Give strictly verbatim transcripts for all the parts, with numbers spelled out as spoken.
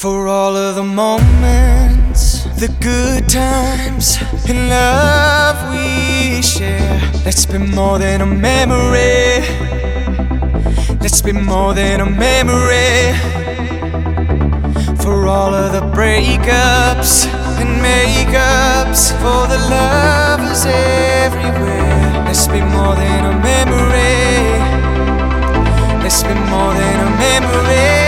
For all of the moments, the good times in love we share. Let's be more than a memory. Let's be more than a memory. For all of the breakups and makeups, for the lovers everywhere. Let's be more than a memory. Let's be more than a memory.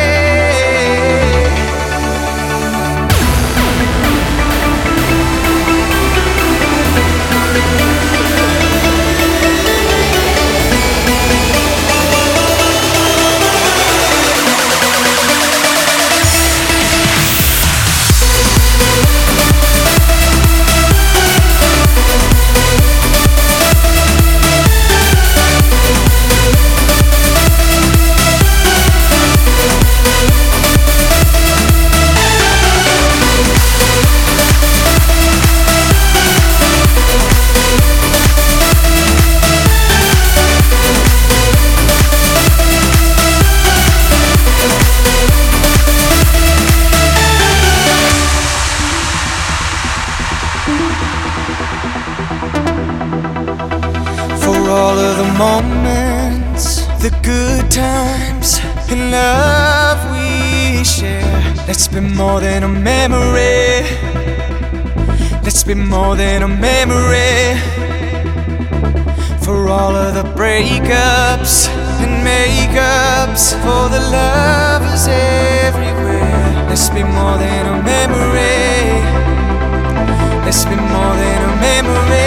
For all of the moments, the good times in love we share. Let's be more than a memory. Let's be more than a memory. For all of the breakups and makeups, for the lovers everywhere. Let's be more than a memory. Let's be more than a memory.